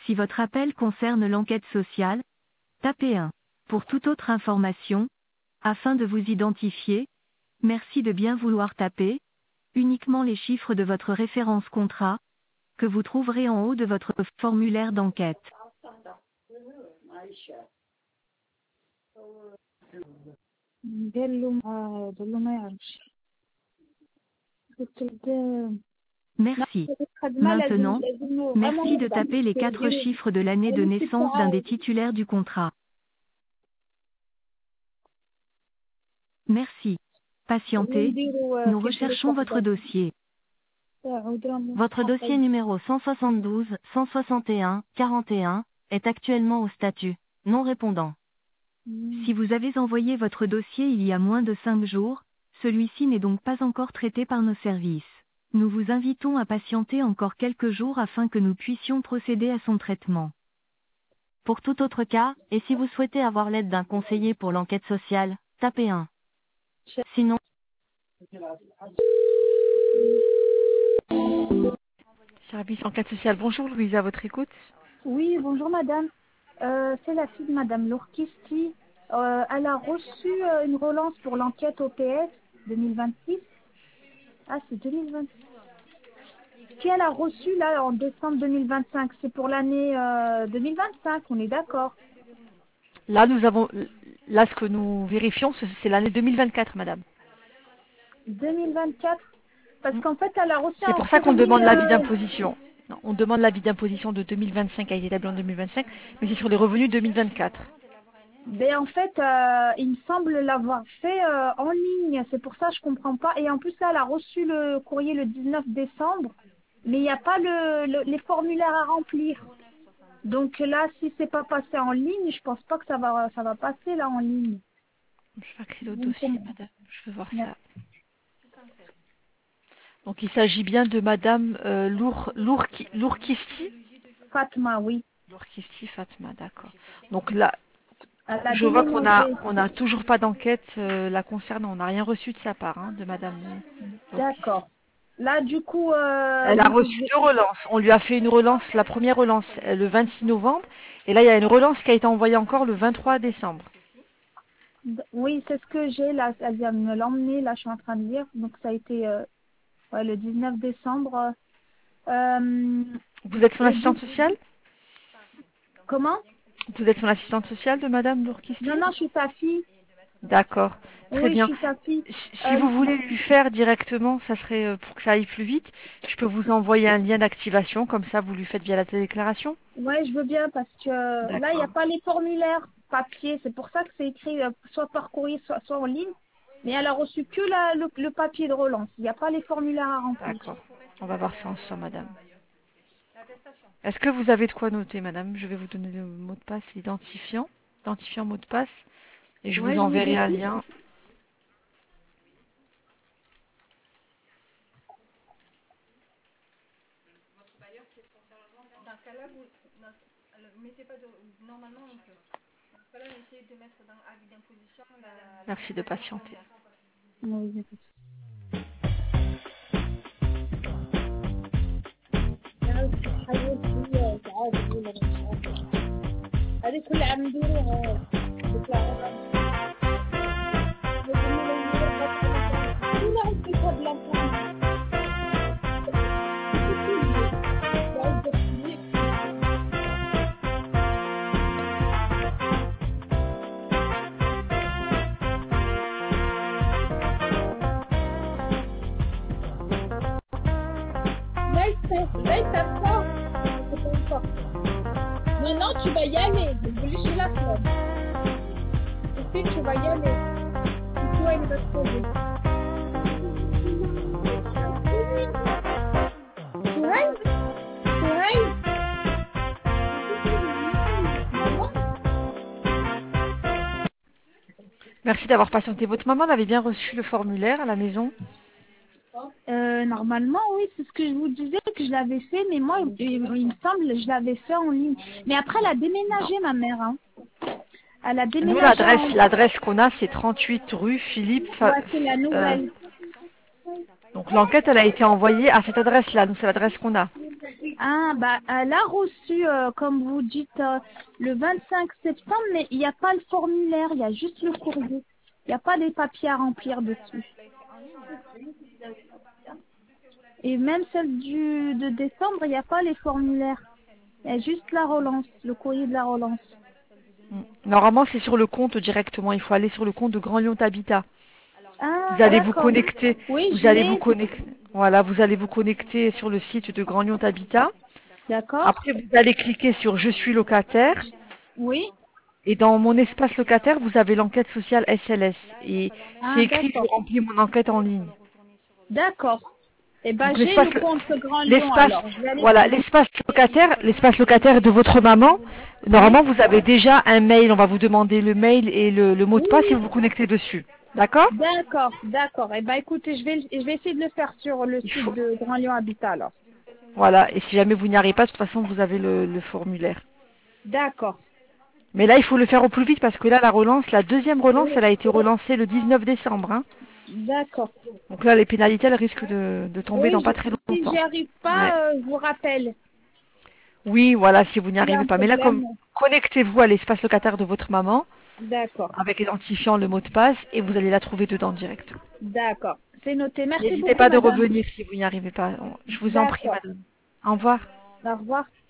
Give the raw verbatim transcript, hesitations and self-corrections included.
Si votre appel concerne l'enquête sociale, tapez un. Pour toute autre information, afin de vous identifier, merci de bien vouloir taper uniquement les chiffres de votre référence contrat, que vous trouverez en haut de votre formulaire d'enquête. قال له ما قال له ما يعرفش قلت له Merci. Maintenant, merci de taper les quatre chiffres de l'année de naissance d'un des titulaires du contrat. Merci. Patientez, nous recherchons votre dossier. Votre dossier numéro cent soixante-douze, cent soixante et un, quarante et un est actuellement au statut non répondant. Si vous avez envoyé votre dossier il y a moins de cinq jours, celui-ci n'est donc pas encore traité par nos services. Nous vous invitons à patienter encore quelques jours afin que nous puissions procéder à son traitement. Pour tout autre cas, et si vous souhaitez avoir l'aide d'un conseiller pour l'enquête sociale, tapez un. Sinon, Service enquête sociale. Bonjour Louise, à votre écoute. Oui, bonjour madame. Euh, c'est la fille de madame Lourkisti. Euh, elle a reçu euh, une relance pour l'enquête O P S deux mille vingt-six. Ah, c'est deux mille vingt-six. Qui elle a reçu là en décembre deux mille vingt-cinq. C'est pour l'année euh, deux mille vingt-cinq, on est d'accord. Là, nous avons, là, ce que nous vérifions, c'est c'est l'année deux mille vingt-quatre, madame. deux mille vingt-quatre. Parce qu'en fait, elle a reçu C'est un pour ça qu'on courrier, demande l'avis euh, d'imposition. Non, on demande l'avis d'imposition de deux mille vingt-cinq, a été établi en deux mille vingt-cinq, mais c'est sur les revenus deux mille vingt-quatre. Ben en fait, euh, il me semble l'avoir fait euh, en ligne. C'est pour ça que je comprends pas. Et en plus, là, elle a reçu le courrier le dix-neuf décembre, mais il n'y a pas le, le- les formulaires à remplir. Donc là, si c'est pas passé en ligne, je pense pas que ça va ça va passer là en ligne. Je vais créer le Vous me dossier, comprenez? madame. Je veux voir Merci. ça. Donc, il s'agit bien de madame euh, Lour, Lourki- Lourkisti. Fatma, oui. Lourkisti Fatma, d'accord. Donc là, Elle a je vois qu'on a, déménagé. on n'a toujours pas d'enquête euh, la concernant. On n'a rien reçu de sa part, hein, de madame Lourkisti. D'accord. Là, du coup, euh, Elle a donc reçu je vais- deux relances. On lui a fait une relance, la première relance euh, le vingt-six novembre. Et là, il y a une relance qui a été envoyée encore le vingt-trois décembre. oui, c'est ce que j'ai là. Elle vient de me l'emmener. Là, je suis en train de lire. Donc ça a été euh, ouais, le dix-neuf décembre. Euh, Vous êtes son et du assistante sociale? comment? Vous êtes son assistante sociale de madame Lourkisti? Non, non, je suis sa fille. D'accord, très Oui, je bien. suis sa fille. Si si Euh, vous voulez lui faire directement, ça serait euh, pour que ça aille plus vite. Je peux vous envoyer un lien d'activation, comme ça vous lui faites via la déclaration. ouais, je veux bien parce que euh, là, il n'y a D'accord. pas les formulaires papier. C'est pour ça que c'est écrit euh, soit par courrier, soit, soit en ligne. Mais elle a reçu que la, le, le papier de relance. Il n'y a pas les formulaires à remplir. D'accord. On va voir ça ensemble, madame. Est-ce que vous avez de quoi noter, madame? Je vais vous donner le mot de passe identifiant, identifiant mot de passe, et je vous Ouais, je vous enverrai un écoute. lien. Merci de patienter. Oui, je écoute. هذه كل عم نديروها ديكلاراسيون كل عم تكتب لها Maintenant, tu vas y aller. Je voulais chez la fleur. Et puis, tu vas y aller. Et toi, il va te trouver. Souhaï Souhaï Maman. Merci d'avoir patienté. Votre maman avait bien reçu le formulaire à la maison? Euh, normalement, oui, c'est ce que je vous disais que je l'avais fait, mais moi, il, il me semble que je l'avais fait en ligne. Mais après, elle a déménagé, Non. ma mère. Hein. Elle a Nous, déménagé l'adresse, en... l'adresse qu'on a, c'est trente-huit rue Philippe. Fa- Ouais, c'est la euh, nouvelle. donc l'enquête, elle a été envoyée à cette adresse-là. Nous, c'est l'adresse qu'on a. Ah, bah, elle a reçu, euh, comme vous dites, euh, le vingt-cinq septembre, mais il n'y a pas le formulaire, il y a juste le courrier. Il n'y a pas des papiers à remplir dessus. Et même celle du, de décembre, il n'y a pas les formulaires. Il y a juste la relance, le courrier de la relance. Normalement, c'est sur le compte directement. Il faut aller sur le compte de Grand Lyon Habitat. Ah, Vous allez vous d'accord. connecter. Oui, Vous je allez vous l'ai. connecter. Voilà, vous allez vous connecter sur le site de Grand Lyon Habitat. D'accord. Après, vous allez cliquer sur Je suis locataire. Oui. Et dans mon espace locataire, vous avez l'enquête sociale S L S. Et c'est Ah, écrit Je d'accord. remplis mon enquête en ligne. D'accord. Eh ben, Donc j'ai l'espace, le compte Grand Lyon, l'espace, alors. Je vais aller voilà, dessus. l'espace locataire, l'espace locataire de votre maman. Oui. Normalement, vous avez déjà un mail. On va vous demander le mail et le, le mot de passe et vous vous connectez dessus. D'accord? D'accord, d'accord. Eh ben, écoutez, je vais, je vais essayer de le faire sur le Il site faut. de Grand Lyon Habitat, alors. Voilà. Et si jamais vous n'y arrivez pas, de toute façon, vous avez le, le formulaire. D'accord. Mais là, il faut le faire au plus vite parce que là, la relance, la deuxième relance, elle a été relancée le dix-neuf décembre. Hein. D'accord. Donc là, les pénalités, elles risquent de, de tomber Oui, dans pas je, très si j'y longtemps. arrive Ouais. pas, euh, je vous rappelle. Oui, voilà, si vous n'y Il y a arrivez un pas. Mais là, problème. comme connectez-vous à l'espace locataire de votre maman D'accord. avec identifiant le mot de passe et vous allez la trouver dedans direct. D'accord. C'est noté. Merci N'hésitez beaucoup, pas de madame. revenir si vous n'y arrivez pas. Je vous en prie, D'accord. madame. Au revoir. Au revoir.